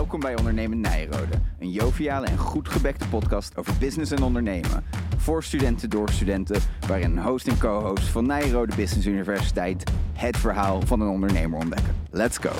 Welkom bij Ondernemen Nijrode, een joviale en goed gebekte podcast over business en ondernemen. Voor studenten door studenten, waarin een host en co-host van Nijrode Business Universiteit het verhaal van een ondernemer ontdekken. Let's go!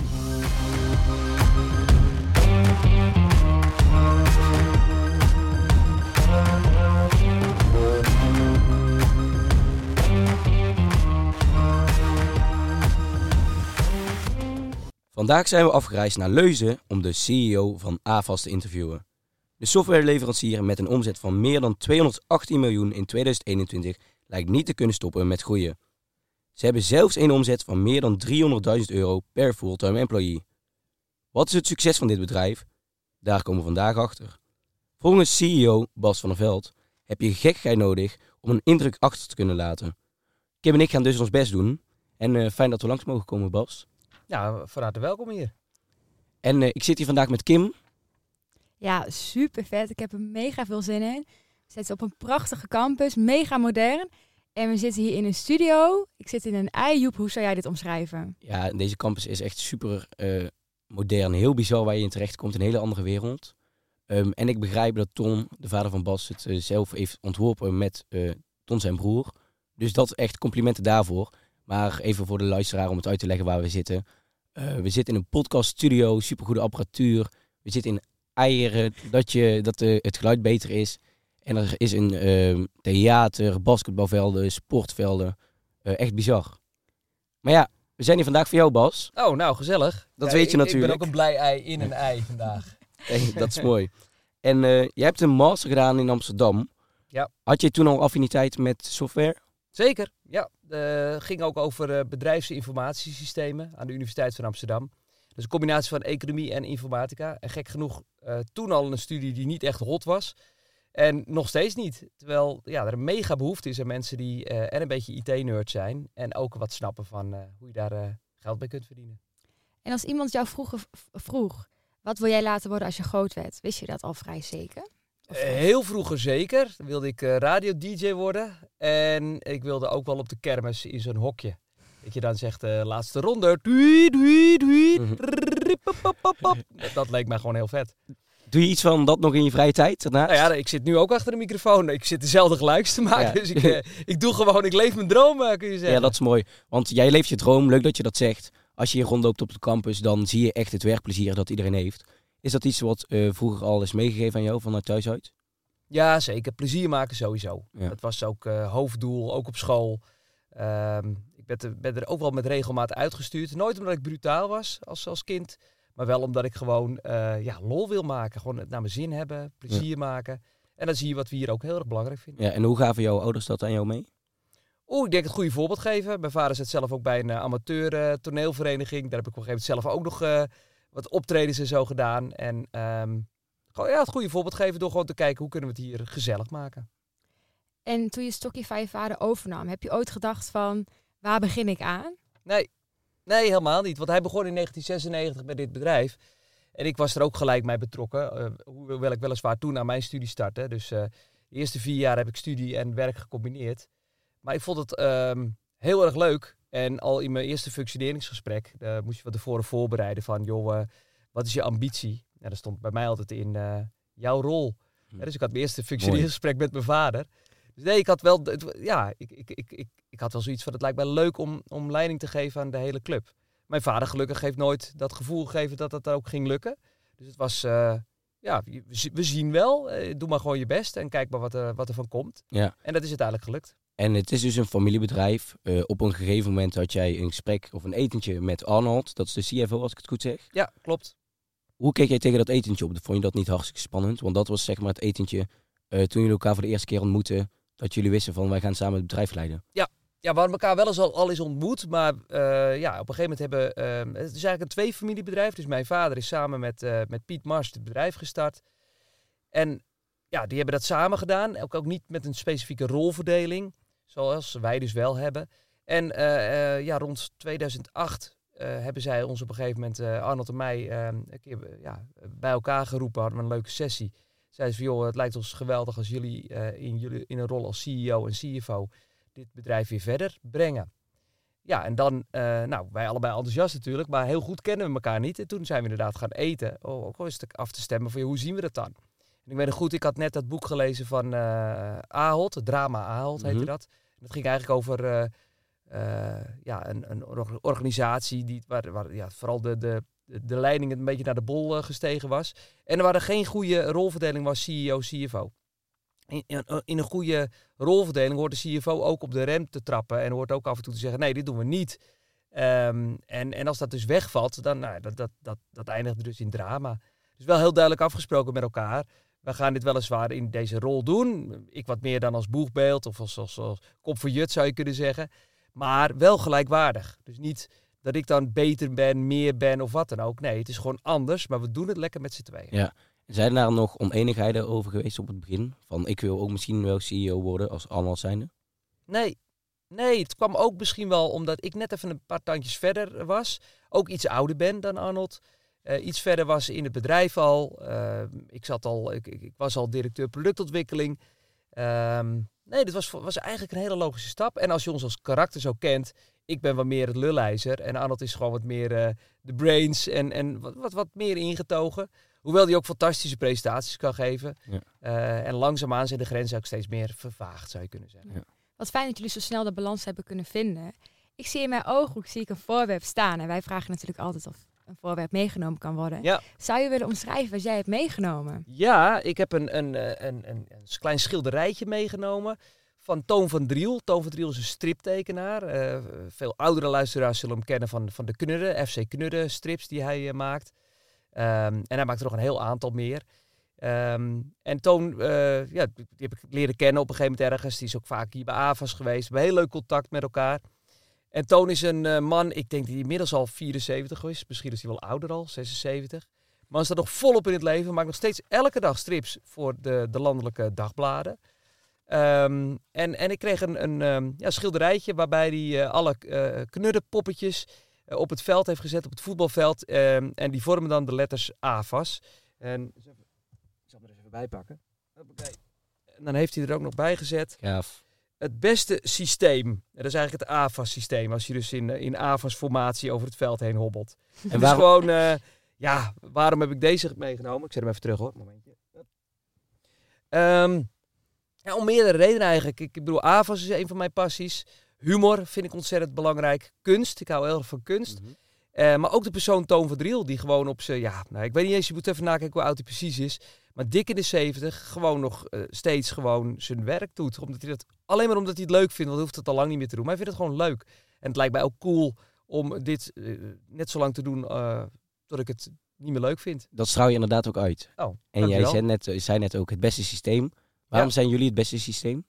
Vandaag zijn we afgereisd naar Leuzen om de CEO van AVAS te interviewen. De softwareleverancier met een omzet van meer dan 218 miljoen in 2021 lijkt niet te kunnen stoppen met groeien. Ze hebben zelfs een omzet van meer dan €300.000 per fulltime employee. Wat is het succes van dit bedrijf? Daar komen we vandaag achter. Volgens CEO Bas van der Veld heb je gekkigheid nodig om een indruk achter te kunnen laten. Kim en ik gaan dus ons best doen. En fijn dat we langs mogen komen, Bas. Ja, van harte welkom hier. En ik zit hier vandaag met Kim. Ja, super vet. Ik heb er mega veel zin in. We zitten op een prachtige campus, mega modern. En we zitten hier in een studio. Ik zit in een ei. Joep, hoe zou jij dit omschrijven? Ja, deze campus is echt super modern. Heel bizar waar je in terecht komt. Een hele andere wereld. En ik begrijp dat Ton, de vader van Bas, het zelf heeft ontworpen met Ton zijn broer. Dus dat echt complimenten daarvoor. Maar even voor de luisteraar om het uit te leggen waar we zitten. We zitten in een podcaststudio, supergoede apparatuur. We zitten in eieren, dat het geluid beter is. En er is een theater, basketbalvelden, sportvelden. Echt bizar. Maar ja, we zijn hier vandaag voor jou, Bas. Oh, nou, gezellig. Dat weet je natuurlijk. Ik ben ook een blij ei in een ei vandaag. Dat is mooi. En jij hebt een master gedaan in Amsterdam. Ja. Had je toen al affiniteit met software? Zeker, ja. Ging ook over bedrijfsinformatiesystemen aan de Universiteit van Amsterdam. Dus een combinatie van economie en informatica. En gek genoeg toen al een studie die niet echt hot was. En nog steeds niet. Terwijl er een mega behoefte is aan mensen die en een beetje IT-nerd zijn. En ook wat snappen van hoe je daar geld bij kunt verdienen. En als iemand jou vroeg, wat wil jij later worden als je groot werd? Wist je dat al vrij zeker? Heel vroeger zeker. Dan wilde ik radio-dj worden. En ik wilde ook wel op de kermis in zo'n hokje. Dat je dan zegt, laatste ronde. Dat leek mij gewoon heel vet. Doe je iets van dat nog in je vrije tijd daarnaast? Nou ja, ik zit nu ook achter de microfoon. Ik zit dezelfde geluids te maken. Ja. Dus ik doe gewoon, ik leef mijn droom, kun je zeggen. Ja, dat is mooi. Want jij leeft je droom. Leuk dat je dat zegt. Als je hier rondloopt op de campus, dan zie je echt het werkplezier dat iedereen heeft. Is dat iets wat vroeger al is meegegeven aan jou vanuit thuis uit? Ja, zeker. Plezier maken sowieso. Ja. Dat was ook hoofddoel, ook op school. Ik ben er ook wel met regelmaat uitgestuurd. Nooit omdat ik brutaal was als kind. Maar wel omdat ik gewoon lol wil maken. Gewoon het naar mijn zin hebben, plezier maken. En dan zie je wat we hier ook heel erg belangrijk vinden. Ja, en hoe gaven jouw ouders dat aan jou mee? Ik denk het goede voorbeeld geven. Mijn vader zit zelf ook bij een amateur toneelvereniging. Daar heb ik op een gegeven moment zelf ook nog wat optredens en zo gedaan. En het goede voorbeeld geven door gewoon te kijken hoe kunnen we het hier gezellig maken. En toen je stokje van je vader overnam, heb je ooit gedacht van, waar begin ik aan? Nee, helemaal niet. Want hij begon in 1996 met dit bedrijf. En ik was er ook gelijk bij betrokken. Hoewel ik weliswaar toen aan mijn studie startte. Dus de eerste 4 jaar heb ik studie en werk gecombineerd. Maar ik vond het heel erg leuk. En al in mijn eerste functioneringsgesprek moest je van tevoren voorbereiden van, joh, wat is je ambitie? Nou, dat stond bij mij altijd in jouw rol. Ja, dus ik had mijn eerste functioneringsgesprek met mijn vader. Dus nee, ik had wel, ik had wel zoiets van, het lijkt mij leuk om leiding te geven aan de hele club. Mijn vader gelukkig heeft nooit dat gevoel gegeven dat dat ook ging lukken. Dus het was, we zien wel. Doe maar gewoon je best en kijk maar wat er van komt. Ja. En dat is uiteindelijk gelukt. En het is dus een familiebedrijf. Op een gegeven moment had jij een gesprek of een etentje met Arnold. Dat is de CFO, als ik het goed zeg. Ja, klopt. Hoe keek jij tegen dat etentje op? Vond je dat niet hartstikke spannend? Want dat was zeg maar het etentje toen jullie elkaar voor de eerste keer ontmoetten. Dat jullie wisten van, wij gaan samen het bedrijf leiden. Ja, we hadden elkaar wel eens al eens ontmoet. Maar op een gegeven moment het is eigenlijk een 2-familiebedrijf. Dus mijn vader is samen met Piet Mars het bedrijf gestart. En ja, die hebben dat samen gedaan. Ook niet met een specifieke rolverdeling. Zoals wij dus wel hebben. En rond 2008 hebben zij ons op een gegeven moment, Arnold en mij, een keer bij elkaar geroepen. Hadden we een leuke sessie. Zeiden ze van, joh, het lijkt ons geweldig als jullie in een rol als CEO en CFO dit bedrijf weer verder brengen. Ja, en dan, wij allebei enthousiast natuurlijk, maar heel goed kennen we elkaar niet. En toen zijn we inderdaad gaan eten, ook al eens af te stemmen van hoe zien we dat dan? En ik weet nog goed, ik had net dat boek gelezen van Ahold, het drama Ahold heette dat. En dat ging eigenlijk over een organisatie waar vooral de leiding een beetje naar de bol gestegen was. En er waren geen goede rolverdeling was CEO, CFO. In een goede rolverdeling hoort de CFO ook op de rem te trappen en hoort ook af en toe te zeggen, nee, dit doen we niet. En als dat dus wegvalt, dan dat eindigt dus in drama. Dus wel heel duidelijk afgesproken met elkaar. We gaan dit weliswaar in deze rol doen. Ik wat meer dan als boegbeeld of als kop voor jut zou je kunnen zeggen. Maar wel gelijkwaardig. Dus niet dat ik dan beter ben, meer ben of wat dan ook. Nee, het is gewoon anders, maar we doen het lekker met z'n tweeën. Ja. Zijn daar nog oneenigheden over geweest op het begin? Van ik wil ook misschien wel CEO worden als allemaal zijnde? Nee, het kwam ook misschien wel omdat ik net even een paar tandjes verder was. Ook iets ouder ben dan Arnold. Iets verder was in het bedrijf al. Ik was al directeur productontwikkeling. Dit was eigenlijk een hele logische stap. En als je ons als karakter zo kent, ik ben wat meer het lullijzer. En Arnold is gewoon wat meer de brains en wat meer ingetogen. Hoewel hij ook fantastische presentaties kan geven. Ja. En langzaamaan zijn de grenzen ook steeds meer vervaagd, zou je kunnen zeggen. Ja. Wat fijn dat jullie zo snel de balans hebben kunnen vinden. Ik zie in mijn ooghoek een voorwerp staan. En wij vragen natuurlijk altijd of een voorwerp meegenomen kan worden. Ja. Zou je willen omschrijven wat jij hebt meegenomen? Ja, ik heb een klein schilderijtje meegenomen van Toon van Driel. Toon van Driel is een striptekenaar. Veel oudere luisteraars zullen hem kennen van de Knudden, FC Knudden strips die hij maakt. En hij maakt er nog een heel aantal meer. En Toon, die heb ik leren kennen op een gegeven moment ergens. Die is ook vaak hier bij AVAS geweest. We hebben heel leuk contact met elkaar. En Toon is een man, ik denk die inmiddels al 74 is. Misschien is hij wel ouder al, 76. Man staat nog volop in het leven. Maakt nog steeds elke dag strips voor de landelijke dagbladen. En ik kreeg een schilderijtje waarbij hij alle knuddenpoppetjes op het veld heeft gezet, op het voetbalveld. En die vormen dan de letters AVAS. En ik zal hem er eens even bij pakken. En dan heeft hij er ook nog bij gezet. Gaaf. Het beste systeem. Dat is eigenlijk het AVAS-systeem. Als je dus in AVAS-formatie over het veld heen hobbelt. En dus gewoon, waarom heb ik deze meegenomen? Ik zet hem even terug hoor. Momentje. Om meerdere redenen eigenlijk. Ik bedoel, AVAS is een van mijn passies. Humor vind ik ontzettend belangrijk. Kunst, ik hou heel erg van kunst. Mm-hmm. Maar ook de persoon Toon van Driel, die gewoon op zijn... ik weet niet eens, je moet even nakijken hoe oud hij precies is. Maar dik in de 70, gewoon nog steeds gewoon zijn werk doet. Omdat hij alleen maar omdat hij het leuk vindt, want hij hoeft het al lang niet meer te doen. Maar hij vindt het gewoon leuk. En het lijkt mij ook cool om dit net zo lang te doen tot ik het niet meer leuk vind. Dat straal je inderdaad ook uit. Oh, en jij zei net ook het beste systeem. Waarom zijn jullie het beste systeem?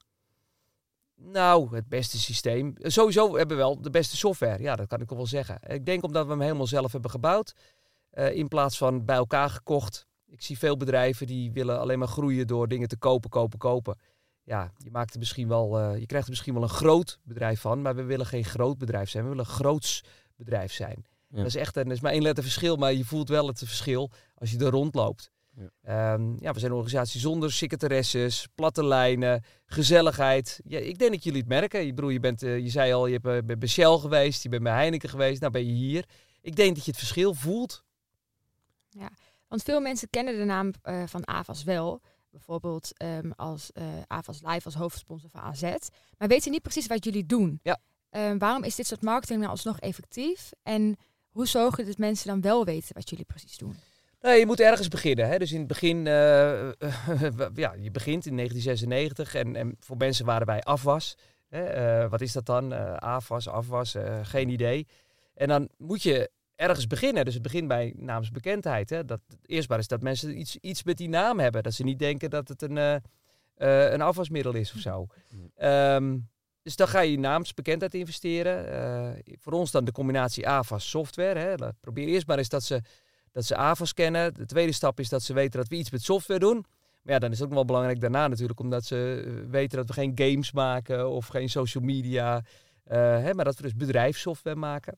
Nou, het beste systeem. Sowieso hebben we wel de beste software. Ja, dat kan ik wel zeggen. Ik denk omdat we hem helemaal zelf hebben gebouwd. In plaats van bij elkaar gekocht. Ik zie veel bedrijven die willen alleen maar groeien door dingen te kopen. Ja, je krijgt er misschien wel een groot bedrijf van. Maar we willen geen groot bedrijf zijn. We willen een groots bedrijf zijn. Ja. Dat is echt dat is maar 1 letter verschil. Maar je voelt wel het verschil als je er rondloopt. Ja. We zijn een organisatie zonder secretaresses, platte lijnen, gezelligheid. Ja, ik denk dat jullie het merken. Je zei al, je bent bij Shell geweest, je bent bij Heineken geweest, nou ben je hier. Ik denk dat je het verschil voelt. Ja, want veel mensen kennen de naam van AVAS wel. Bijvoorbeeld als AVAS Live als hoofdsponsor van AZ. Maar weten niet precies wat jullie doen. Ja. Waarom is dit soort marketing nou alsnog effectief? En hoe zorgen dat mensen dan wel weten wat jullie precies doen? Nee, je moet ergens beginnen. Hè? Dus in het begin, je begint in 1996 en voor mensen waren wij AFWAS. Wat is dat dan? AFWAS, geen idee. En dan moet je ergens beginnen. Dus het begint bij naamsbekendheid. Hè? Het eerstbaar is dat mensen iets met die naam hebben. Dat ze niet denken dat het een afwasmiddel is of zo. Dus dan ga je naamsbekendheid investeren. Voor ons dan de combinatie AFAS software. Hè? Probeer eerst maar eens dat ze AVAS kennen. De tweede stap is dat ze weten dat we iets met software doen. Maar ja, dan is het ook nog wel belangrijk daarna natuurlijk, omdat ze weten dat we geen games maken of geen social media, maar dat we dus bedrijfssoftware maken.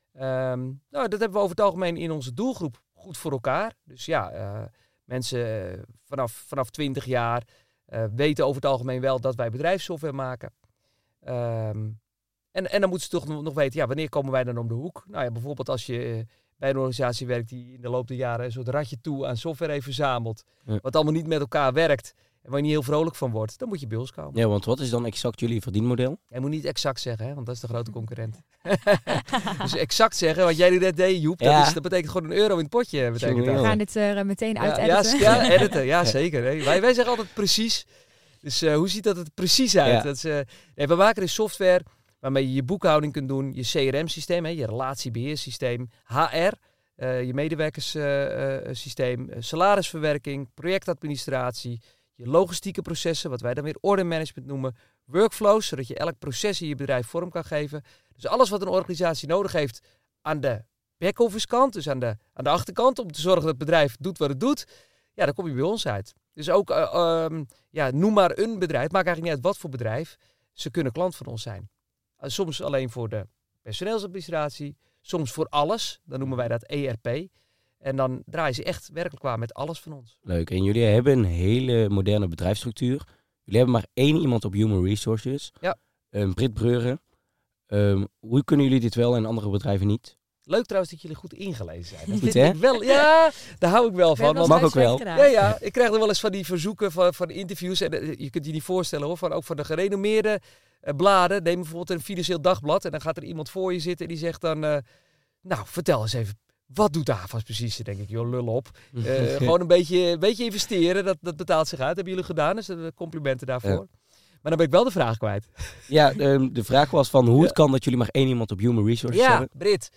Dat hebben we over het algemeen in onze doelgroep goed voor elkaar. Dus ja, mensen vanaf 20 jaar weten over het algemeen wel dat wij bedrijfssoftware maken. En dan moeten ze toch nog weten, wanneer komen wij dan om de hoek? Nou ja, bijvoorbeeld als je bij een organisatie werkt die in de loop der jaren een soort ratje toe aan software heeft verzameld. Ja. Wat allemaal niet met elkaar werkt. En waar je niet heel vrolijk van wordt. Dan moet je bij ons komen. Ja, want wat is dan exact jullie verdienmodel? Je moet niet exact zeggen, hè, want dat is de grote concurrent. Dus exact zeggen, wat jij net deed, Joep. Dat betekent gewoon €1 in het potje. We gaan dit meteen uit-editen. Ja, editen. Ja, zeker. Hè. Wij zeggen altijd precies. Dus hoe ziet dat er precies uit? Ja. Dat is, we maken dus software waarmee je je boekhouding kunt doen. Je CRM-systeem, je relatiebeheersysteem. HR, je medewerkerssysteem. Salarisverwerking, projectadministratie. Je logistieke processen, wat wij dan weer order management noemen. Workflows, zodat je elk proces in je bedrijf vorm kan geven. Dus alles wat een organisatie nodig heeft aan de back-office kant, dus aan de achterkant, om te zorgen dat het bedrijf doet wat het doet, ja, dan kom je bij ons uit. Dus ook, noem maar een bedrijf, het maakt eigenlijk niet uit wat voor bedrijf, ze kunnen klant van ons zijn. Soms alleen voor de personeelsadministratie, soms voor alles, dan noemen wij dat ERP. En dan draaien ze echt werkelijk waar met alles van ons. Leuk. En jullie hebben een hele moderne bedrijfsstructuur. Jullie hebben maar 1 iemand op Human Resources. Ja. Britt Breuren. Hoe kunnen jullie dit wel en andere bedrijven niet? Leuk trouwens dat jullie goed ingelezen zijn. Goed, hè? Ja, daar hou ik wel van. Want mag ook wel. Ja, ik krijg er wel eens van die verzoeken van interviews. En je kunt je niet voorstellen hoor, ook van de gerenommeerde bladen. Neem bijvoorbeeld een Financieel Dagblad. En dan gaat er iemand voor je zitten en die zegt dan... nou, vertel eens even. Wat doet de AFAS precies? Dan denk ik, joh, lul op. Gewoon een beetje investeren, dat betaalt zich uit. Hebben jullie gedaan, dus complimenten daarvoor. Ja. Maar dan ben ik wel de vraag kwijt. Ja, de vraag was van hoe het kan dat jullie maar 1 iemand op Human Resources hebben. Ja, Britt.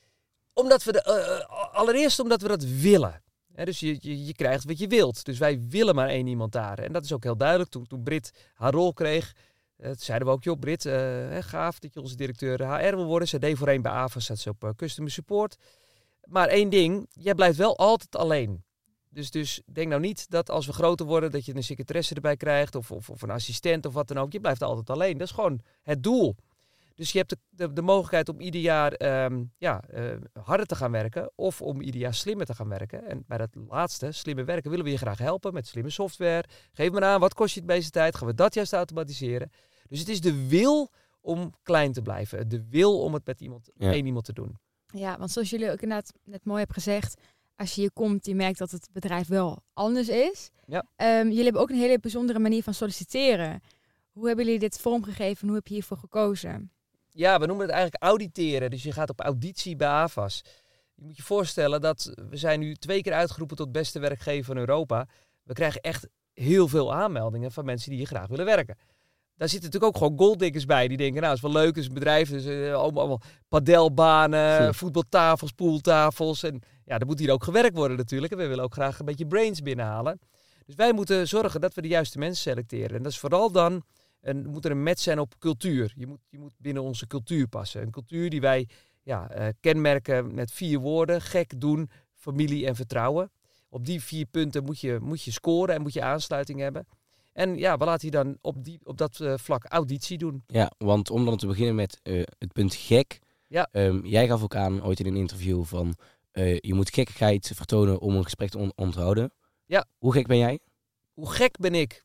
Allereerst omdat we dat willen. Dus je krijgt wat je wilt. Dus wij willen maar 1 iemand daar. En dat is ook heel duidelijk. Toen Britt haar rol kreeg, zeiden we ook, joh, Britt, gaaf dat je onze directeur HR wil worden. Ze deed voorheen bij AFAS, zat ze op Customer Support. Maar 1 ding, jij blijft wel altijd alleen. Dus denk nou niet dat als we groter worden, dat je een secretaresse erbij krijgt of een assistent of wat dan ook. Je blijft altijd alleen. Dat is gewoon het doel. Dus je hebt de mogelijkheid om ieder jaar harder te gaan werken of om ieder jaar slimmer te gaan werken. En bij dat laatste, slimmer werken, willen we je graag helpen met slimme software. Geef me aan, wat kost je het meeste tijd? Gaan we dat juist automatiseren? Dus het is de wil om klein te blijven. De wil om het met één iemand te doen. Ja, want zoals jullie ook inderdaad net mooi hebben gezegd, als je hier komt, je merkt dat het bedrijf wel anders is. Ja. Jullie hebben ook een hele bijzondere manier van solliciteren. Hoe hebben jullie dit vormgegeven en hoe heb je hiervoor gekozen? Ja, we noemen het eigenlijk auditeren. Dus je gaat op auditie bij AFAS. Je moet je voorstellen dat we zijn nu 2 keer uitgeroepen tot beste werkgever van Europa. We krijgen echt heel veel aanmeldingen van mensen die hier graag willen werken. Daar zitten natuurlijk ook gewoon golddiggers bij. Die denken, nou, het is wel leuk, het is een bedrijf. Dus allemaal padelbanen, voetbaltafels, pooltafels. En ja, er moet hier ook gewerkt worden natuurlijk. En we willen ook graag een beetje brains binnenhalen. Dus wij moeten zorgen dat we de juiste mensen selecteren. En dat is vooral dan, moet er een match zijn op cultuur. Je moet binnen onze cultuur passen. Een cultuur die wij kenmerken met 4 woorden. Gek, doen, familie en vertrouwen. Op die 4 punten moet je scoren en moet je aansluiting hebben. En ja, we laten je dan op dat vlak auditie doen. Ja, want om dan te beginnen met het punt gek. Ja. Jij gaf ook aan ooit in een interview van je moet gekkigheid vertonen om een gesprek te onthouden. Ja. Hoe gek ben jij? Hoe gek ben ik?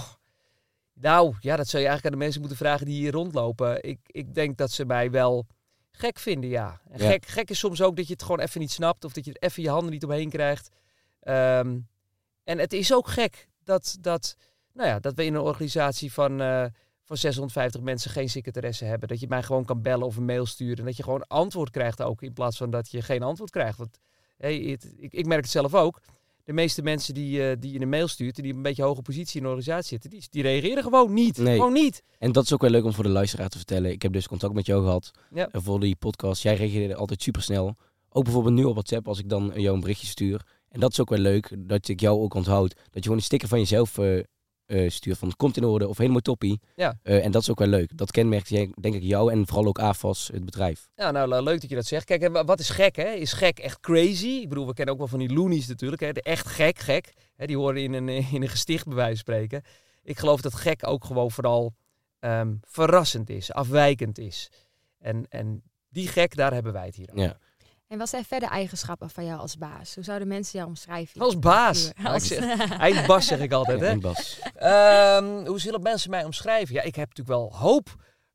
Nou, ja, dat zou je eigenlijk aan de mensen moeten vragen die hier rondlopen. Ik denk dat ze mij wel gek vinden, ja. En gek is soms ook dat je het gewoon even niet snapt of dat je er even je handen niet omheen krijgt. En het is ook gek dat we in een organisatie van 650 mensen geen secretaresse hebben. Dat je mij gewoon kan bellen of een mail sturen. En dat je gewoon antwoord krijgt ook. In plaats van dat je geen antwoord krijgt. Want ik merk het zelf ook. De meeste mensen die in een mail stuurt en die op een beetje hoge positie in de organisatie zitten, die reageren gewoon niet. Nee. Gewoon niet. En dat is ook wel leuk om voor de luisteraar te vertellen. Ik heb dus contact met jou gehad voor die podcast. Jij reageerde altijd supersnel. Ook bijvoorbeeld nu op WhatsApp als ik dan jou een berichtje stuur. En dat is ook wel leuk, dat ik jou ook onthoud. Dat je gewoon een sticker van jezelf stuurt van komt in orde of helemaal toppie. Ja. En dat is ook wel leuk. Dat kenmerkt denk ik jou en vooral ook AFAS, het bedrijf. Ja, nou leuk dat je dat zegt. Kijk, en wat is gek, hè? Is gek echt crazy? Ik bedoel, we kennen ook wel van die loonies natuurlijk, hè? De echt gek. Hè? Die horen in een gesticht bij wijze van spreken. Ik geloof dat gek ook gewoon vooral verrassend is, afwijkend is. En die gek, daar hebben wij het hier over. Ja. En wat zijn verder eigenschappen van jou als baas? Hoe zouden mensen jou omschrijven? Als baas? Eindbas zeg ik altijd. Hè? Eindbas. Hoe zullen mensen mij omschrijven? Ja, ik heb natuurlijk wel hoop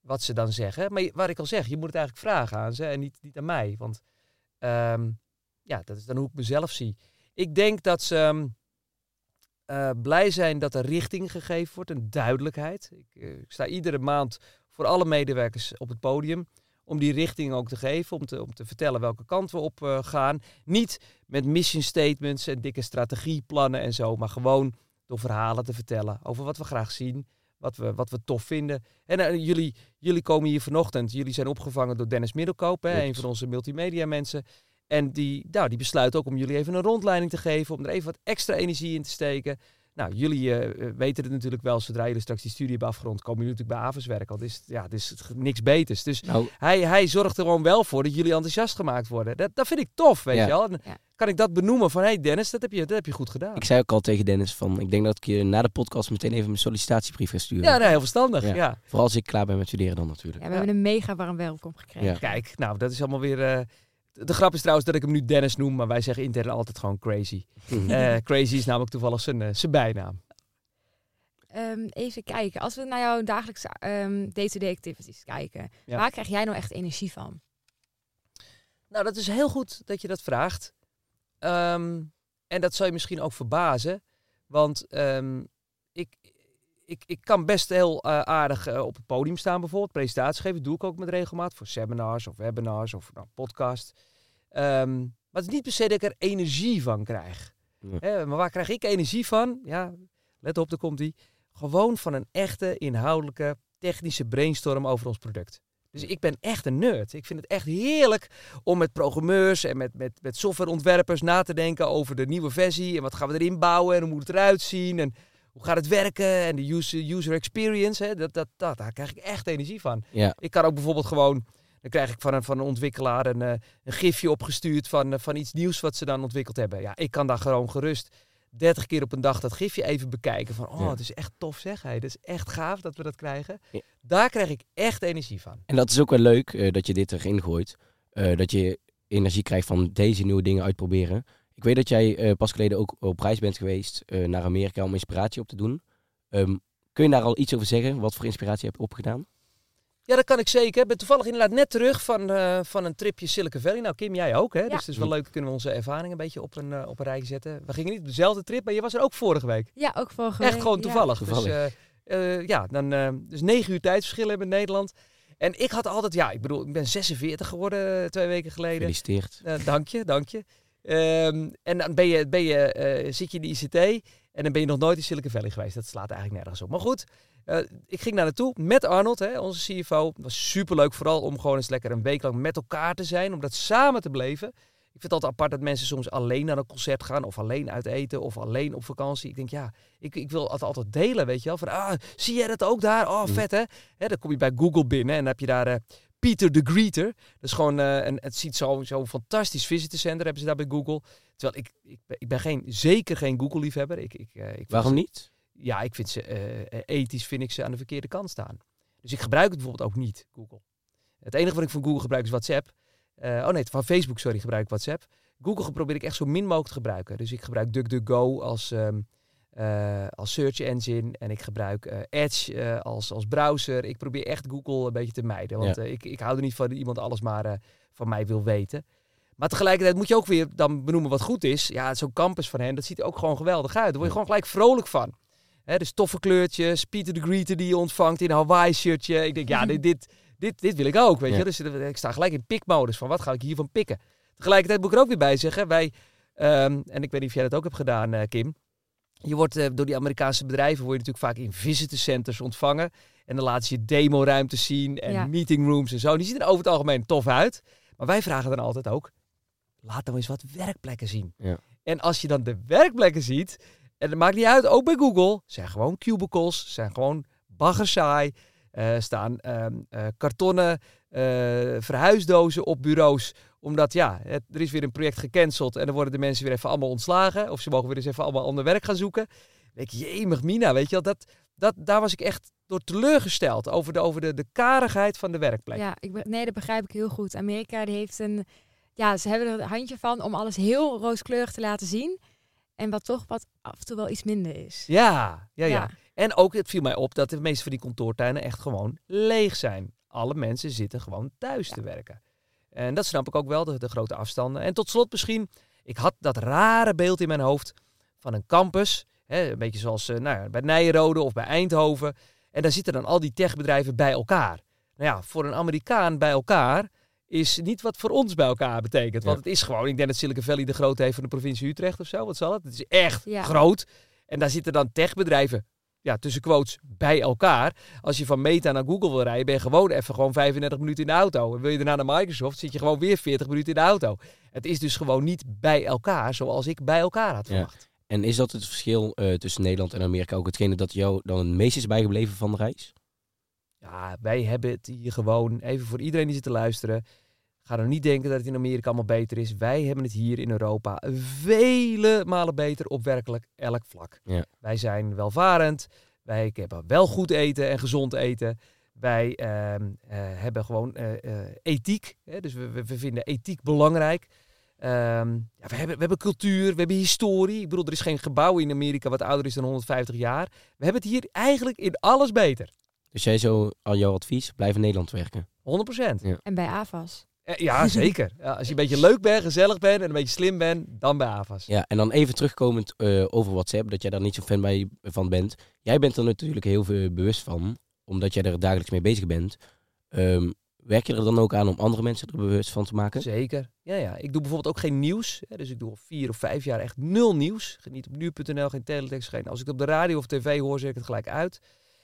wat ze dan zeggen. Maar waar ik al zeg, je moet het eigenlijk vragen aan ze en niet aan mij. Want dat is dan hoe ik mezelf zie. Ik denk dat ze blij zijn dat er richting gegeven wordt, een duidelijkheid. Ik sta iedere maand voor alle medewerkers op het podium om die richting ook te geven, om te vertellen welke kant we op gaan. Niet met mission statements en dikke strategieplannen en zo, maar gewoon door verhalen te vertellen over wat we graag zien, wat we tof vinden. En jullie komen hier vanochtend, jullie zijn opgevangen door Dennis Middelkoop, een van onze multimedia mensen. En die besluit ook om jullie even een rondleiding te geven, om er even wat extra energie in te steken. Nou, jullie weten het natuurlijk wel, zodra jullie straks die studie hebben afgerond, komen jullie natuurlijk bij Avers werken. Want het is niks beters. Dus hij zorgt er gewoon wel voor dat jullie enthousiast gemaakt worden. Dat vind ik tof, weet je wel. En kan ik dat benoemen van, hey Dennis, dat heb je goed gedaan. Ik zei ook al tegen Dennis van, ik denk dat ik je na de podcast meteen even mijn sollicitatiebrief ga sturen. Ja, heel verstandig. Ja. Vooral als ik klaar ben met studeren dan natuurlijk. Ja, we hebben een mega warm welkom gekregen. Ja. Kijk, nou, dat is allemaal weer... De grap is trouwens dat ik hem nu Dennis noem, maar wij zeggen intern altijd gewoon Crazy. Crazy is namelijk toevallig zijn bijnaam. Even kijken, als we naar jouw dagelijkse day-to-day activities kijken, waar krijg jij nou echt energie van? Nou, dat is heel goed dat je dat vraagt. En dat zou je misschien ook verbazen, want ik kan best heel aardig op het podium staan bijvoorbeeld, presentaties geven. Dat doe ik ook met regelmaat voor seminars of webinars of podcast. Maar het is niet per se dat ik er energie van krijg. Maar waar krijg ik energie van? Ja, let op, daar komt die. Gewoon van een echte, inhoudelijke, technische brainstorm over ons product. Dus ik ben echt een nerd. Ik vind het echt heerlijk om met programmeurs en met softwareontwerpers na te denken over de nieuwe versie. En wat gaan we erin bouwen en hoe moet het eruit zien en hoe gaat het werken en de user experience. Hè? Daar krijg ik echt energie van. Ja. Ik kan ook bijvoorbeeld gewoon, dan krijg ik van een ontwikkelaar een gifje opgestuurd van iets nieuws wat ze dan ontwikkeld hebben. Ja, ik kan daar gewoon gerust 30 keer op een dag dat gifje even bekijken. Van, het is echt tof zeg. Het is echt gaaf dat we dat krijgen. Ja. Daar krijg ik echt energie van. En dat is ook wel leuk dat je dit erin gooit. Dat je energie krijgt van deze nieuwe dingen uitproberen. Ik weet dat jij pas geleden ook op reis bent geweest naar Amerika om inspiratie op te doen. Kun je daar al iets over zeggen? Wat voor inspiratie heb je opgedaan? Ja, dat kan ik zeker. Ik ben toevallig inderdaad net terug van een tripje Silicon Valley. Nou, Kim, jij ook, hè? Ja. Dus het is wel leuk, kunnen we onze ervaring een beetje op een rij zetten. We gingen niet op dezelfde trip, maar je was er ook vorige week. Ja, ook vorige week. Echt gewoon toevallig. Dus 9 uur tijdsverschil hebben in Nederland. En ik had altijd, ik ben 46 geworden 2 weken geleden. Gefeliciteerd. Dank je. En dan zit je in de ICT en dan ben je nog nooit in Silicon Valley geweest. Dat slaat eigenlijk nergens op. Maar goed, ik ging daar naartoe met Arnold, onze CFO. Het was superleuk, vooral om gewoon eens lekker een week lang met elkaar te zijn. Om dat samen te beleven. Ik vind het altijd apart dat mensen soms alleen naar een concert gaan. Of alleen uit eten. Of alleen op vakantie. Ik denk, ik wil het altijd delen, weet je wel. Van, zie jij dat ook daar? Oh, vet hè? Dan kom je bij Google binnen en dan heb je daar... Peter the Greeter. Dat is gewoon het ziet zo'n fantastisch visitor center hebben ze daar bij Google. Terwijl ik ben zeker geen Google-liefhebber. Waarom niet? Ja, ik vind ze ethisch vind ik ze aan de verkeerde kant staan. Dus ik gebruik het bijvoorbeeld ook niet, Google. Het enige wat ik van Google gebruik is WhatsApp. Van Facebook, gebruik ik WhatsApp. Google probeer ik echt zo min mogelijk te gebruiken. Dus ik gebruik DuckDuckGo als search engine en ik gebruik Edge als browser. Ik probeer echt Google een beetje te mijden, want ik hou er niet van dat iemand alles maar van mij wil weten. Maar tegelijkertijd moet je ook weer dan benoemen wat goed is. Ja, zo'n campus van hen, dat ziet er ook gewoon geweldig uit. Daar word je gewoon gelijk vrolijk van. Dus toffe kleurtjes, Peter the Greeter die je ontvangt in een Hawaii shirtje. Ik denk, dit wil ik ook, weet je. Dus ik sta gelijk in pikmodus van wat ga ik hiervan pikken. Tegelijkertijd moet ik er ook weer bij zeggen, en ik weet niet of jij dat ook hebt gedaan, Kim. Je wordt door die Amerikaanse bedrijven word je natuurlijk vaak in visitor centers ontvangen. En dan laten ze je demoruimtes zien en meetingrooms en zo. Die zien er over het algemeen tof uit. Maar wij vragen dan altijd ook, laat dan eens wat werkplekken zien. Ja. En als je dan de werkplekken ziet, en dat maakt niet uit, ook bij Google, zijn gewoon cubicles, zijn gewoon baggersaai. Staan kartonnen verhuisdozen op bureaus. Omdat er is weer een project gecanceld en dan worden de mensen weer even allemaal ontslagen. Of ze mogen weer eens even allemaal ander werk gaan zoeken. Dan denk je, jemig mina, weet je wel. Daar was ik echt door teleurgesteld over de karigheid van de werkplek. Ja, dat begrijp ik heel goed. Amerika die heeft ze hebben er een handje van om alles heel rooskleurig te laten zien. En wat af en toe wel iets minder is. Ja. En ook, het viel mij op dat de meeste van die kantoortuinen echt gewoon leeg zijn. alle mensen zitten gewoon thuis te werken. En dat snap ik ook wel, de grote afstanden. En tot slot misschien, ik had dat rare beeld in mijn hoofd van een campus. Een beetje zoals bij Nijrode of bij Eindhoven. En daar zitten dan al die techbedrijven bij elkaar. Nou ja, voor een Amerikaan bij elkaar is niet wat voor ons bij elkaar betekent. Want het is gewoon, ik denk dat Silicon Valley de grootte heeft van de provincie Utrecht of zo. Wat zal het? Het is echt groot. En daar zitten dan techbedrijven, tussen quotes, bij elkaar. Als je van Meta naar Google wil rijden, ben je gewoon 35 minuten in de auto. En wil je daarna naar Microsoft, zit je gewoon weer 40 minuten in de auto. Het is dus gewoon niet bij elkaar, zoals ik bij elkaar had verwacht. En is dat het verschil tussen Nederland en Amerika ook hetgene dat jou dan het meest is bijgebleven van de reis? Ja, wij hebben het hier gewoon, even voor iedereen die zit te luisteren, ga nou niet denken dat het in Amerika allemaal beter is. Wij hebben het hier in Europa vele malen beter op werkelijk elk vlak. Ja. Wij zijn welvarend, wij hebben wel goed eten en gezond eten. Wij hebben gewoon ethiek, dus we vinden ethiek belangrijk. We hebben cultuur, we hebben historie. Ik bedoel, er is geen gebouw in Amerika wat ouder is dan 150 jaar. We hebben het hier eigenlijk in alles beter. Dus jij zo al jouw advies, blijf in Nederland werken? 100%. Ja. En bij AVAS? Ja, zeker. Als je een beetje leuk bent, gezellig bent en een beetje slim bent, dan bij AVAS. Ja, en dan even terugkomend over WhatsApp, dat jij daar niet zo fan van bent. Jij bent er natuurlijk heel veel bewust van, omdat jij er dagelijks mee bezig bent. Werk je er dan ook aan om andere mensen er bewust van te maken? Zeker. Ja. Ik doe bijvoorbeeld ook geen nieuws. Dus ik doe al 4 of 5 jaar echt 0 nieuws. Niet op nu.nl, geen teletext, geen. Als ik het op de radio of tv hoor, zet ik het gelijk uit.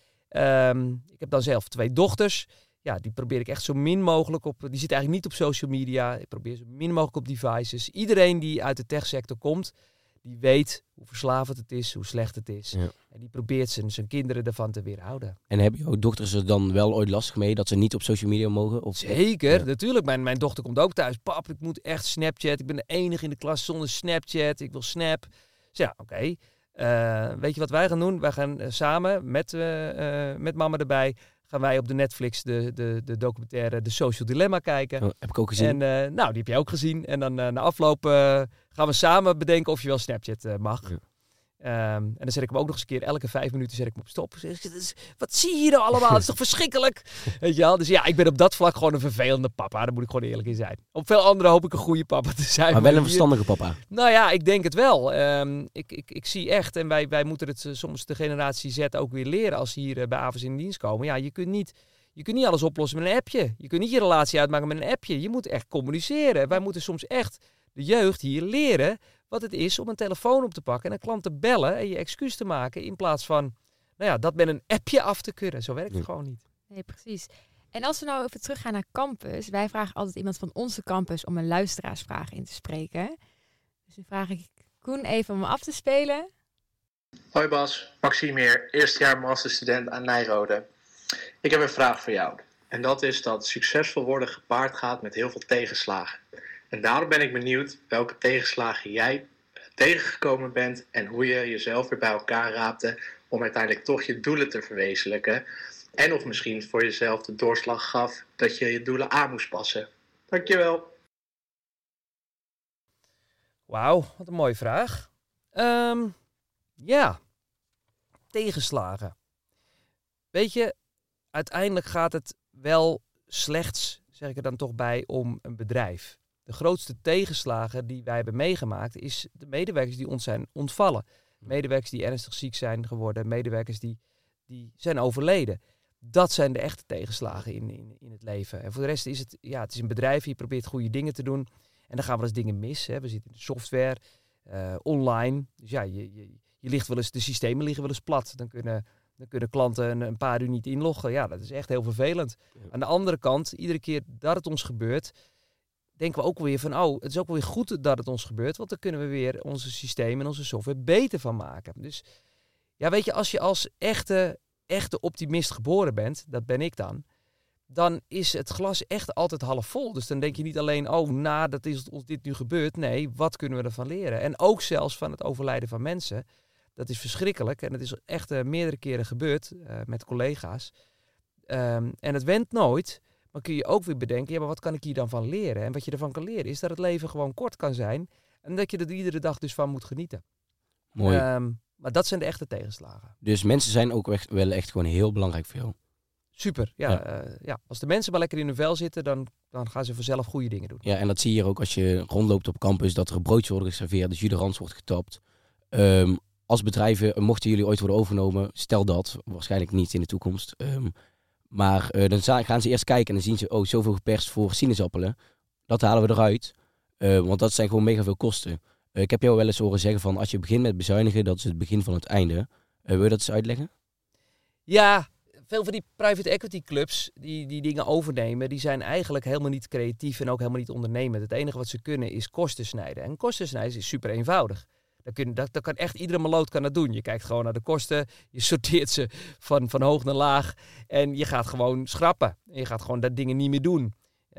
Ik heb dan zelf 2 dochters. Ja, die probeer ik echt zo min mogelijk op. Die zitten eigenlijk niet op social media. Ik probeer zo min mogelijk op devices. Iedereen die uit de techsector komt, die weet hoe verslavend het is, hoe slecht het is. Ja. En die probeert zijn kinderen ervan te weerhouden. En hebben jouw dochters er dan wel ooit lastig mee dat ze niet op social media mogen? Of... Zeker, natuurlijk. Mijn dochter komt ook thuis. Pap, ik moet echt Snapchat. Ik ben de enige in de klas zonder Snapchat. Ik wil Snap. Dus ja, oké. Weet je wat wij gaan doen? Wij gaan samen met mama erbij, gaan wij op de Netflix de documentaire The Social Dilemma kijken. Oh, heb ik ook gezien. En die heb jij ook gezien. En dan na afloop gaan we samen bedenken of je wel Snapchat mag. Ja. En dan zet ik hem ook nog eens een keer, elke 5 minuten zet ik hem op stop. Wat zie je hier nou allemaal? Het is toch verschrikkelijk? Weet je wel? Dus ja, ik ben op dat vlak gewoon een vervelende papa. Daar moet ik gewoon eerlijk in zijn. Op veel anderen hoop ik een goede papa te zijn. Maar wel een verstandige papa. Nou ja, ik denk het wel. Ik zie echt, en wij moeten het soms de generatie Z ook weer leren als ze hier bij AVAS in dienst komen. Ja, je kunt niet alles oplossen met een appje. Je kunt niet je relatie uitmaken met een appje. Je moet echt communiceren. Wij moeten soms echt de jeugd hier leren wat het is om een telefoon op te pakken en een klant te bellen en je excuus te maken in plaats van, dat met een appje af te kunnen. Zo werkt het gewoon niet. Nee, precies. En als we nou even teruggaan naar campus. Wij vragen altijd iemand van onze campus om een luisteraarsvraag in te spreken. Dus nu vraag ik Koen even om af te spelen. Hoi Bas, Maxime hier, eerstejaars masterstudent aan Nijrode. Ik heb een vraag voor jou. En dat is dat succesvol worden gepaard gaat met heel veel tegenslagen. En daarom ben ik benieuwd welke tegenslagen jij tegengekomen bent en hoe je jezelf weer bij elkaar raapte om uiteindelijk toch je doelen te verwezenlijken. En of misschien voor jezelf de doorslag gaf dat je je doelen aan moest passen. Dankjewel. Wauw, wat een mooie vraag. Tegenslagen. Weet je, uiteindelijk gaat het wel slechts, zeg ik er dan toch bij, om een bedrijf. De grootste tegenslagen die wij hebben meegemaakt is de medewerkers die ons zijn ontvallen. Medewerkers die ernstig ziek zijn geworden. Medewerkers die zijn overleden. Dat zijn de echte tegenslagen in het leven. En voor de rest is het is een bedrijf. Je probeert goede dingen te doen. En dan gaan wel eens dingen mis. Hè. We zitten in de software, online. Dus ja, je ligt wel eens, de systemen liggen wel eens plat. Dan kunnen klanten een paar uur niet inloggen. Ja, dat is echt heel vervelend. Ja. Aan de andere kant, iedere keer dat het ons gebeurt, denken we ook weer van, het is ook weer goed dat het ons gebeurt, want dan kunnen we weer onze systemen en onze software beter van maken. Dus ja, weet je, als je als echte optimist geboren bent, dat ben ik dan is het glas echt altijd half vol. Dus dan denk je niet alleen, dat is ons dit nu gebeurd. Nee, wat kunnen we ervan leren? En ook zelfs van het overlijden van mensen. Dat is verschrikkelijk en het is echt meerdere keren gebeurd met collega's. En het went nooit. Maar kun je ook weer bedenken, maar wat kan ik hier dan van leren? En wat je ervan kan leren is dat het leven gewoon kort kan zijn. En dat je er iedere dag dus van moet genieten. Mooi. Maar dat zijn de echte tegenslagen. Dus mensen zijn ook wel echt gewoon heel belangrijk voor jou? super. Als de mensen maar lekker in hun vel zitten, dan gaan ze vanzelf goede dingen doen. Ja, en dat zie je hier ook als je rondloopt op campus, dat er broodjes worden geserveerd, de jus de rans wordt getapt. Als bedrijven, mochten jullie ooit worden overgenomen, stel dat, waarschijnlijk niet in de toekomst. Maar dan gaan ze eerst kijken en dan zien ze, zoveel geperst voor sinaasappelen. Dat halen we eruit, want dat zijn gewoon mega veel kosten. Ik heb jou wel eens horen zeggen van, als je begint met bezuinigen, dat is het begin van het einde. Wil je dat eens uitleggen? Ja, veel van die private equity clubs die dingen overnemen, die zijn eigenlijk helemaal niet creatief en ook helemaal niet ondernemend. Het enige wat ze kunnen is kosten snijden. En kosten snijden is super eenvoudig. Dat kan echt iedere maloot kan dat doen. Je kijkt gewoon naar de kosten, je sorteert ze van hoog naar laag en je gaat gewoon schrappen. Je gaat gewoon dat dingen niet meer doen.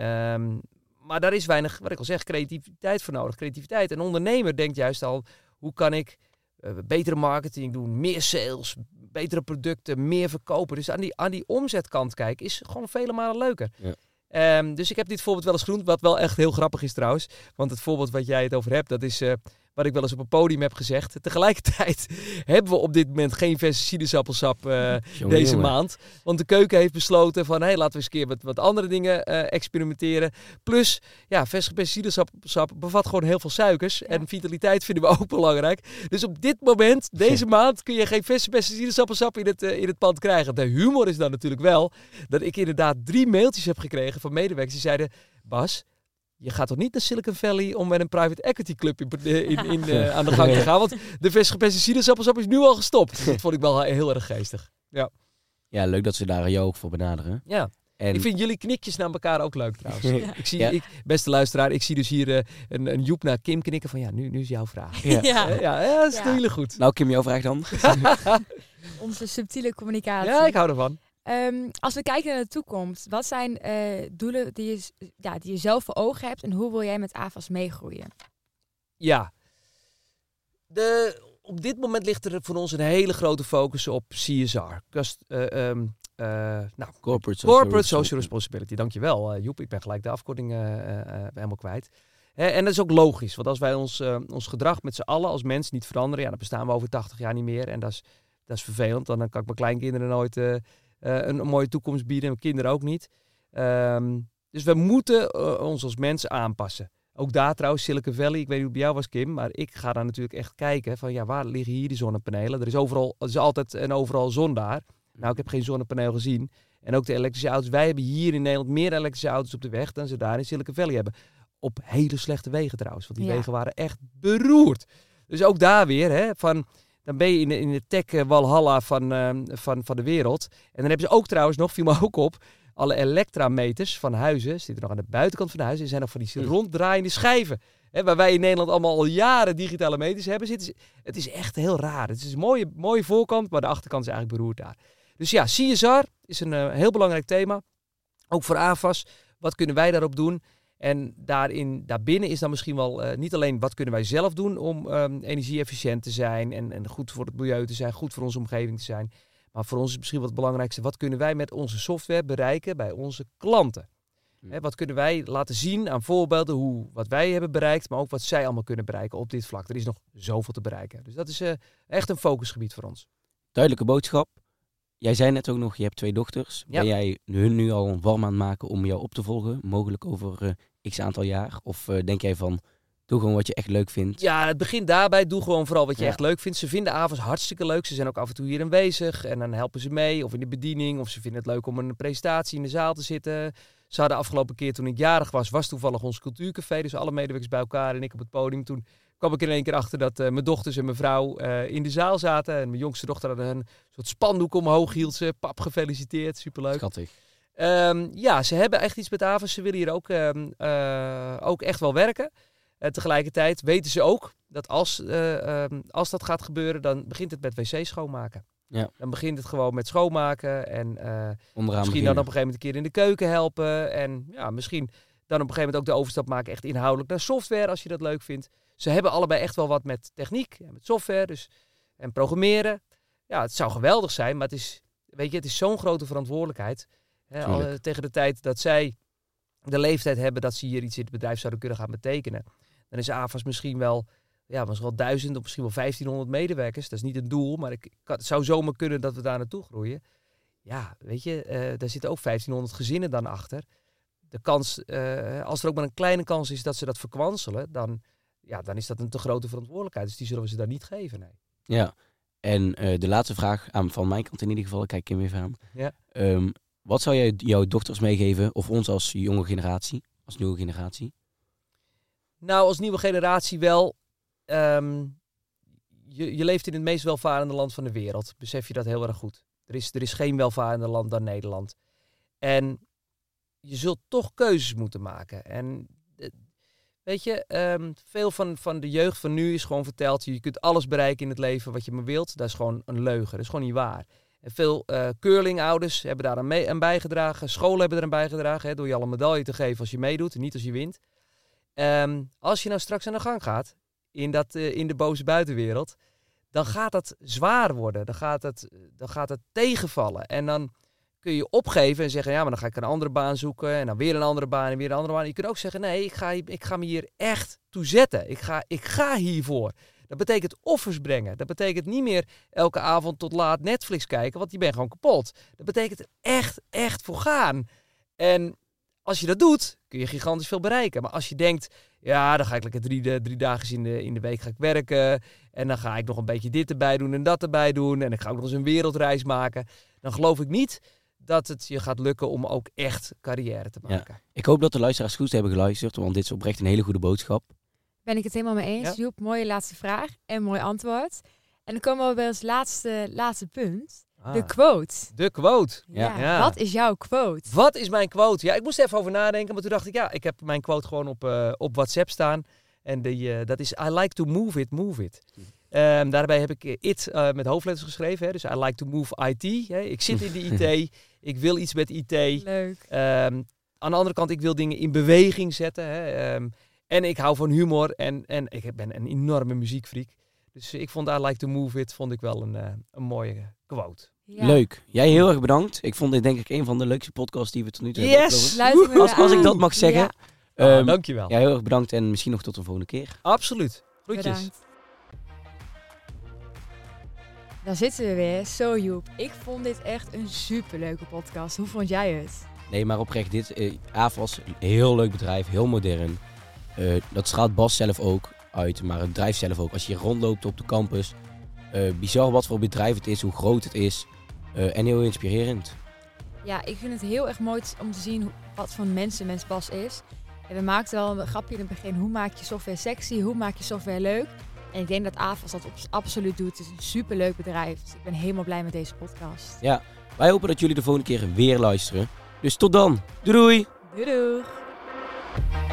Maar daar is weinig, wat ik al zeg, creativiteit voor nodig. Creativiteit. Een ondernemer denkt juist al, hoe kan ik betere marketing doen, meer sales, betere producten, meer verkopen. Dus aan die omzetkant kijken is gewoon vele malen leuker. Ja. Dus ik heb dit voorbeeld wel eens genoemd, wat wel echt heel grappig is trouwens. Want het voorbeeld wat jij het over hebt, dat is wat ik wel eens op een podium heb gezegd. Tegelijkertijd hebben we op dit moment geen verse sinaasappelsap deze maand. Want de keuken heeft besloten van, laten we eens een keer wat andere dingen experimenteren. Plus, verse sinaasappelsap bevat gewoon heel veel suikers. Ja. En vitaliteit vinden we ook belangrijk. Dus op dit moment, deze maand, kun je geen verse sinaasappelsap in het pand krijgen. De humor is dan natuurlijk wel dat ik inderdaad 3 mailtjes heb gekregen van medewerkers die zeiden, Bas, je gaat toch niet naar Silicon Valley om met een private equity club aan de gang te gaan? Want de verse geperste sinaasappelsap is nu al gestopt. Dat vond ik wel heel erg geestig. Ja, leuk dat ze daar jou ook voor benaderen. Ja. En ik vind jullie knikjes naar elkaar ook leuk trouwens. Beste luisteraar, ik zie dus hier een Joep naar Kim knikken van nu is jouw vraag. Ja, dat doen jullie goed. Nou Kim, jouw vraag dan? Onze subtiele communicatie. Ja, ik hou ervan. Als we kijken naar de toekomst, wat zijn doelen die je zelf voor ogen hebt en hoe wil jij met AVAS meegroeien? Ja, op dit moment ligt er voor ons een hele grote focus op CSR. Corporate Social Responsibility. Dankjewel Joep, ik ben gelijk de afkorting helemaal kwijt. En dat is ook logisch, want als wij ons gedrag met z'n allen als mens niet veranderen, dan bestaan we over 80 jaar niet meer. En dat is vervelend, dan kan ik mijn kleinkinderen nooit een mooie toekomst bieden, en mijn kinderen ook niet. Dus we moeten ons als mensen aanpassen. Ook daar trouwens, Silicon Valley, ik weet niet hoe het bij jou was Kim, maar ik ga daar natuurlijk echt kijken van waar liggen hier die zonnepanelen? Er is altijd en overal zon daar. Nou, ik heb geen zonnepaneel gezien. En ook de elektrische auto's. Wij hebben hier in Nederland meer elektrische auto's op de weg dan ze daar in Silicon Valley hebben. Op hele slechte wegen trouwens, want die wegen waren echt beroerd. Dus ook daar weer, dan ben je in de tech walhalla van de wereld. En dan hebben ze ook trouwens nog, viel me ook op, alle elektrameters van huizen zitten nog aan de buitenkant van de huizen. Er zijn nog van die ronddraaiende schijven. Waar wij in Nederland allemaal al jaren digitale meters hebben. Het is echt heel raar. Het is een mooie voorkant, maar de achterkant is eigenlijk beroerd daar. Dus ja, CSR is een heel belangrijk thema. Ook voor AVAS. Wat kunnen wij daarop doen? En daarbinnen is dan misschien wel niet alleen wat kunnen wij zelf doen om energie-efficiënt te zijn en goed voor het milieu te zijn, goed voor onze omgeving te zijn. Maar voor ons is misschien wat het belangrijkste, wat kunnen wij met onze software bereiken bij onze klanten? Wat kunnen wij laten zien aan voorbeelden, wat wij hebben bereikt, maar ook wat zij allemaal kunnen bereiken op dit vlak. Er is nog zoveel te bereiken. Dus dat is echt een focusgebied voor ons. Duidelijke boodschap. Jij zei net ook nog, je hebt 2 dochters. Ja. Ben jij hun nu al warm aan het maken om jou op te volgen? Mogelijk over x aantal jaar? Of denk jij van, doe gewoon wat je echt leuk vindt? Ja, het begint daarbij. Doe gewoon vooral wat je echt leuk vindt. Ze vinden AVAS hartstikke leuk. Ze zijn ook af en toe hier aanwezig. En dan helpen ze mee. Of in de bediening. Of ze vinden het leuk om een presentatie in de zaal te zitten. Ze hadden afgelopen keer toen ik jarig was toevallig ons cultuurcafé. Dus alle medewerkers bij elkaar en ik op het podium. Toen kwam ik in één keer achter dat mijn dochters en mijn vrouw in de zaal zaten. En mijn jongste dochter had een soort spandoek omhoog hield ze. Pap, gefeliciteerd. Superleuk. Schattig. Ze hebben echt iets met AVAS. Ze willen hier ook echt wel werken. Tegelijkertijd weten ze ook dat als dat gaat gebeuren, dan begint het met wc schoonmaken. Ja. Dan begint het gewoon met schoonmaken en misschien dan op een gegeven moment een keer in de keuken helpen. En misschien dan op een gegeven moment ook de overstap maken echt inhoudelijk naar software als je dat leuk vindt. Ze hebben allebei echt wel wat met techniek en met software en programmeren. Ja, het zou geweldig zijn, maar het is zo'n grote verantwoordelijkheid. Tegen de tijd dat zij de leeftijd hebben dat ze hier iets in het bedrijf zouden kunnen gaan betekenen. Dan is AVAS misschien wel 1000 of misschien wel 1500 medewerkers. Dat is niet een doel, maar het zou zomaar kunnen dat we daar naartoe groeien. Ja, weet je, daar zitten ook 1500 gezinnen dan achter. De kans, als er ook maar een kleine kans is dat ze dat verkwanselen, dan is dat een te grote verantwoordelijkheid. Dus die zullen we ze daar niet geven, nee. Ja, en de laatste vraag van mijn kant in ieder geval, kijk Kim even aan. Ja. Wat zou jij jouw dochters meegeven, of ons als jonge generatie, als nieuwe generatie? Nou, als nieuwe generatie wel. Je leeft in het meest welvarende land van de wereld. Besef je dat heel erg goed. Er is geen welvarender land dan Nederland. En je zult toch keuzes moeten maken. En weet je, veel van de jeugd van nu is gewoon verteld. Je kunt alles bereiken in het leven wat je maar wilt. Dat is gewoon een leugen. Dat is gewoon niet waar. En veel curlingouders hebben daar aan bijgedragen. Scholen hebben er aan bijgedragen. Door je al een medaille te geven als je meedoet en niet als je wint. Als je nou straks aan de gang gaat in de boze buitenwereld, dan gaat dat zwaar worden. Dan gaat het tegenvallen. En dan kun je opgeven en zeggen, ja, maar dan ga ik een andere baan zoeken. En dan weer een andere baan en weer een andere baan. Je kunt ook zeggen, nee, ik ga me hier echt toe zetten. Ik ga hiervoor. Dat betekent offers brengen. Dat betekent niet meer elke avond tot laat Netflix kijken, want je bent gewoon kapot. Dat betekent echt voor gaan. En als je dat doet, kun je gigantisch veel bereiken. Maar als je denkt, ja, dan ga ik lekker drie dagen in de week ga ik werken. En dan ga ik nog een beetje dit erbij doen en dat erbij doen. En ik ga ook nog eens een wereldreis maken. Dan geloof ik niet dat het je gaat lukken om ook echt carrière te maken. Ja. Ik hoop dat de luisteraars goed hebben geluisterd, want dit is oprecht een hele goede boodschap. Ben ik het helemaal mee eens, ja. Joep. Mooie laatste vraag en mooi antwoord. En dan komen we bij ons laatste punt. De quote. De quote. Ja. Wat is jouw quote? Wat is mijn quote? Ja, ik moest even over nadenken, maar toen dacht ik, ja, ik heb mijn quote gewoon op WhatsApp staan. En dat is, I like to move it. Daarbij heb ik it met hoofdletters geschreven. Hè? Dus I like to move IT. Hè? Ik zit in de IT. Ik wil iets met IT. Leuk. Aan de andere kant, ik wil dingen in beweging zetten. Hè? En ik hou van humor. En ik ben een enorme muziekfreak. Dus ik vond I like to move it vond ik wel een mooie quote. Ja. Leuk. Jij heel erg bedankt. Ik vond dit denk ik een van de leukste podcasts die we tot nu toe hebben. Als ik dat mag zeggen. Ja. Dankjewel. Ja, heel erg bedankt en misschien nog tot een volgende keer. Absoluut. Groetjes. Bedankt. Daar zitten we weer. Zo Joep. Ik vond dit echt een superleuke podcast. Hoe vond jij het? Nee, maar oprecht. AFAS, een heel leuk bedrijf. Heel modern. Dat straalt Bas zelf ook uit. Maar het bedrijf zelf ook. Als je rondloopt op de campus. Bizar wat voor bedrijf het is. Hoe groot het is. En heel inspirerend. Ja, ik vind het heel erg mooi om te zien wat voor mens Bas is. En we maakten wel een grapje in het begin. Hoe maak je software sexy? Hoe maak je software leuk? En ik denk dat AFAS dat absoluut doet. Het is een superleuk bedrijf. Dus ik ben helemaal blij met deze podcast. Ja, wij hopen dat jullie de volgende keer weer luisteren. Dus tot dan. Doei doei! Doei doei!